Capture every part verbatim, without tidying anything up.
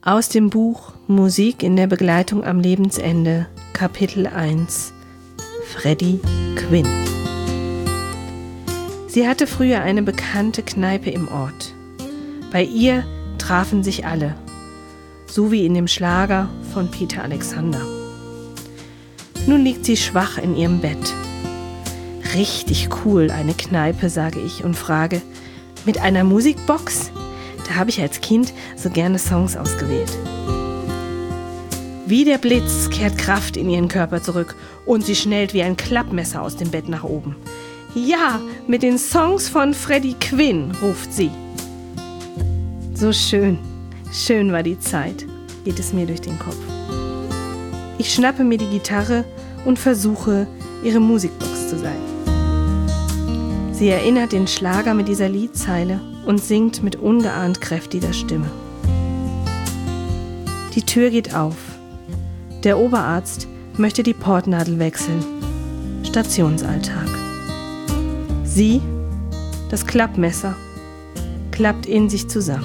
Aus dem Buch Musik in der Begleitung am Lebensende, Kapitel eins, Freddie Quinn. Sie hatte früher eine bekannte Kneipe im Ort. Bei ihr trafen sich alle, so wie in dem Schlager von Peter Alexander. Nun liegt sie schwach in ihrem Bett. Richtig cool, eine Kneipe, sage ich und frage, mit einer Musikbox? Da habe ich als Kind so gerne Songs ausgewählt. Wie der Blitz kehrt Kraft in ihren Körper zurück und sie schnellt wie ein Klappmesser aus dem Bett nach oben. Ja, mit den Songs von Freddie Quinn, ruft sie. So schön, schön war die Zeit, geht es mir durch den Kopf. Ich schnappe mir die Gitarre und versuche, ihre Musikbox zu sein. Sie erinnert den Schlager mit dieser Liedzeile und singt mit ungeahnt kräftiger Stimme. Die Tür geht auf. Der Oberarzt möchte die Portnadel wechseln. Stationsalltag. Sie, das Klappmesser, klappt in sich zusammen.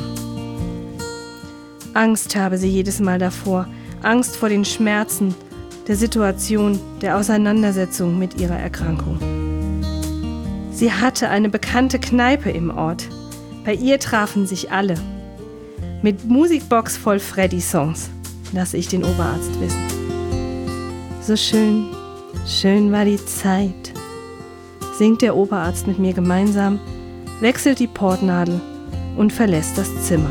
Angst habe sie jedes Mal davor, Angst vor den Schmerzen, der Situation, der Auseinandersetzung mit ihrer Erkrankung. Sie hatte eine bekannte Kneipe im Ort. Bei ihr trafen sich alle. Mit Musikbox voll Freddy-Songs, lasse ich den Oberarzt wissen. So schön, schön war die Zeit, singt der Oberarzt mit mir gemeinsam, wechselt die Portnadel und verlässt das Zimmer.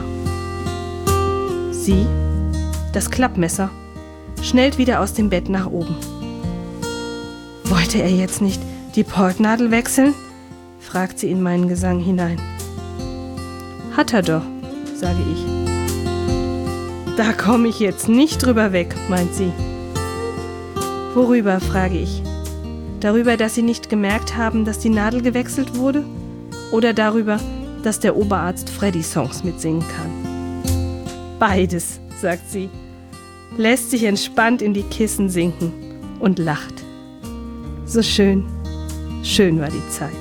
Sie, das Klappmesser, schnellt wieder aus dem Bett nach oben. Wollte er jetzt nicht die Portnadel wechseln? Fragt sie in meinen Gesang hinein. Hat er doch, sage ich. Da komme ich jetzt nicht drüber weg, meint sie. Worüber, frage ich. Darüber, dass Sie nicht gemerkt haben, dass die Nadel gewechselt wurde? Oder darüber, dass der Oberarzt Freddy-Songs mitsingen kann? Beides, sagt sie, lässt sich entspannt in die Kissen sinken und lacht. So schön, schön war die Zeit.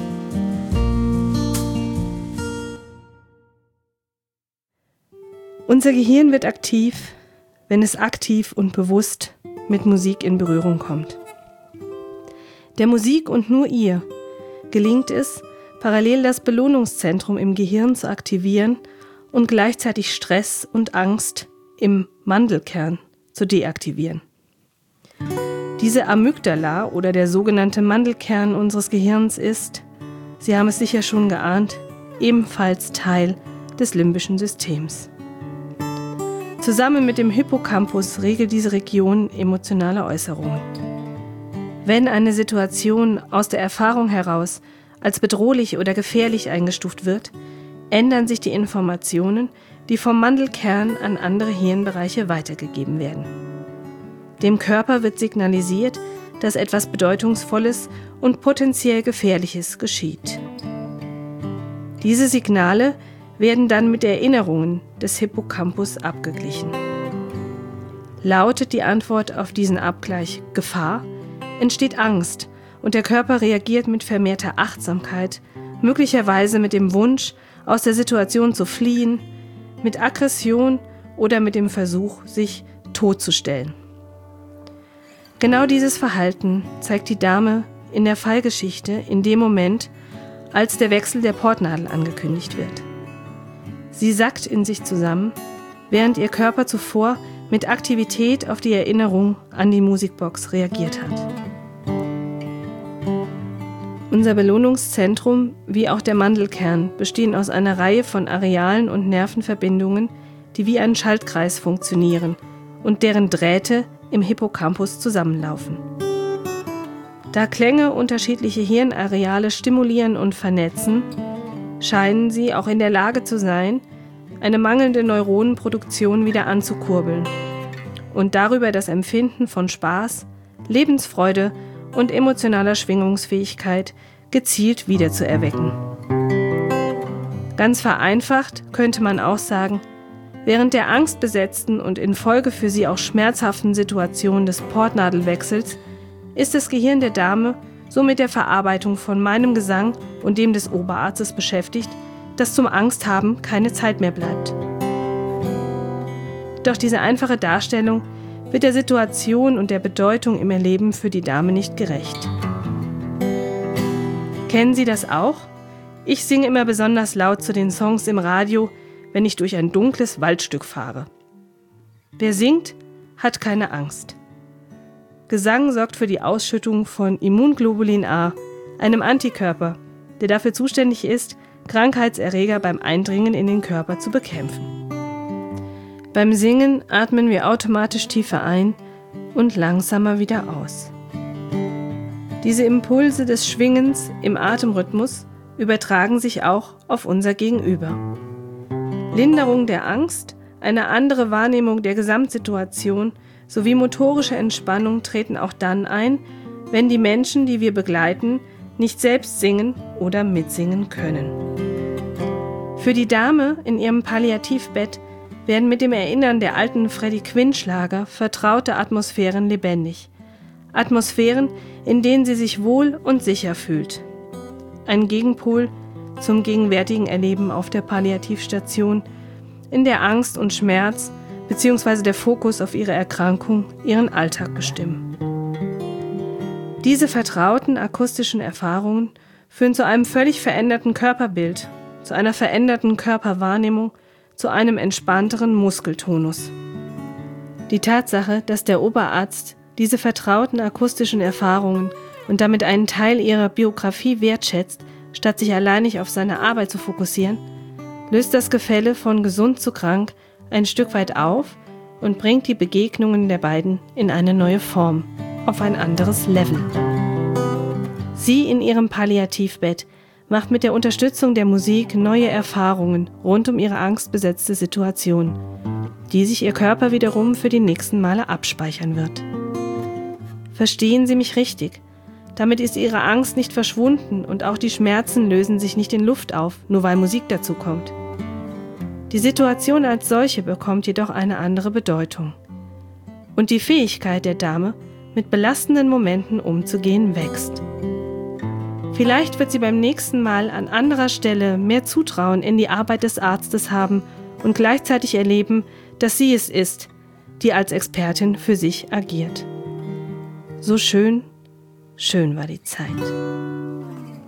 Unser Gehirn wird aktiv, wenn es aktiv und bewusst mit Musik in Berührung kommt. Der Musik und nur ihr gelingt es, parallel das Belohnungszentrum im Gehirn zu aktivieren und gleichzeitig Stress und Angst im Mandelkern zu deaktivieren. Diese Amygdala oder der sogenannte Mandelkern unseres Gehirns ist, Sie haben es sicher schon geahnt, ebenfalls Teil des limbischen Systems. Zusammen mit dem Hippocampus regelt diese Region emotionale Äußerungen. Wenn eine Situation aus der Erfahrung heraus als bedrohlich oder gefährlich eingestuft wird, ändern sich die Informationen, die vom Mandelkern an andere Hirnbereiche weitergegeben werden. Dem Körper wird signalisiert, dass etwas Bedeutungsvolles und potenziell Gefährliches geschieht. Diese Signale werden dann mit Erinnerungen des Hippocampus abgeglichen. Lautet die Antwort auf diesen Abgleich Gefahr, entsteht Angst und der Körper reagiert mit vermehrter Achtsamkeit, möglicherweise mit dem Wunsch, aus der Situation zu fliehen, mit Aggression oder mit dem Versuch, sich totzustellen. Genau dieses Verhalten zeigt die Dame in der Fallgeschichte in dem Moment, als der Wechsel der Portnadel angekündigt wird. Sie sackt in sich zusammen, während ihr Körper zuvor mit Aktivität auf die Erinnerung an die Musikbox reagiert hat. Unser Belohnungszentrum, wie auch der Mandelkern, bestehen aus einer Reihe von Arealen und Nervenverbindungen, die wie ein Schaltkreis funktionieren und deren Drähte im Hippocampus zusammenlaufen. Da Klänge unterschiedliche Hirnareale stimulieren und vernetzen, scheinen sie auch in der Lage zu sein, eine mangelnde Neuronenproduktion wieder anzukurbeln und darüber das Empfinden von Spaß, Lebensfreude und emotionaler Schwingungsfähigkeit gezielt wiederzuerwecken. Ganz vereinfacht könnte man auch sagen, während der angstbesetzten und infolge für sie auch schmerzhaften Situation des Portnadelwechsels ist das Gehirn der Dame so mit der Verarbeitung von meinem Gesang und dem des Oberarztes beschäftigt, dass zum Angsthaben keine Zeit mehr bleibt. Doch diese einfache Darstellung wird der Situation und der Bedeutung im Erleben für die Dame nicht gerecht. Kennen Sie das auch? Ich singe immer besonders laut zu den Songs im Radio, wenn ich durch ein dunkles Waldstück fahre. Wer singt, hat keine Angst. Gesang sorgt für die Ausschüttung von Immunglobulin A, einem Antikörper, der dafür zuständig ist, Krankheitserreger beim Eindringen in den Körper zu bekämpfen. Beim Singen atmen wir automatisch tiefer ein und langsamer wieder aus. Diese Impulse des Schwingens im Atemrhythmus übertragen sich auch auf unser Gegenüber. Linderung der Angst, eine andere Wahrnehmung der Gesamtsituation sowie motorische Entspannung treten auch dann ein, wenn die Menschen, die wir begleiten, nicht selbst singen oder mitsingen können. Für die Dame in ihrem Palliativbett werden mit dem Erinnern der alten Freddie Quinn-Schlager vertraute Atmosphären lebendig. Atmosphären, in denen sie sich wohl und sicher fühlt. Ein Gegenpol zum gegenwärtigen Erleben auf der Palliativstation, in der Angst und Schmerz bzw. der Fokus auf ihre Erkrankung ihren Alltag bestimmen. Diese vertrauten akustischen Erfahrungen führen zu einem völlig veränderten Körperbild, zu einer veränderten Körperwahrnehmung, zu einem entspannteren Muskeltonus. Die Tatsache, dass der Oberarzt diese vertrauten akustischen Erfahrungen und damit einen Teil ihrer Biografie wertschätzt, statt sich alleinig auf seine Arbeit zu fokussieren, löst das Gefälle von gesund zu krank ein Stück weit auf und bringt die Begegnungen der beiden in eine neue Form, auf ein anderes Level. Sie in ihrem Palliativbett macht mit der Unterstützung der Musik neue Erfahrungen rund um ihre angstbesetzte Situation, die sich ihr Körper wiederum für die nächsten Male abspeichern wird. Verstehen Sie mich richtig? Damit ist ihre Angst nicht verschwunden und auch die Schmerzen lösen sich nicht in Luft auf, nur weil Musik dazu kommt. Die Situation als solche bekommt jedoch eine andere Bedeutung. Und die Fähigkeit der Dame, mit belastenden Momenten umzugehen, wächst. Vielleicht wird sie beim nächsten Mal an anderer Stelle mehr Zutrauen in die Arbeit des Arztes haben und gleichzeitig erleben, dass sie es ist, die als Expertin für sich agiert. So schön, schön war die Zeit.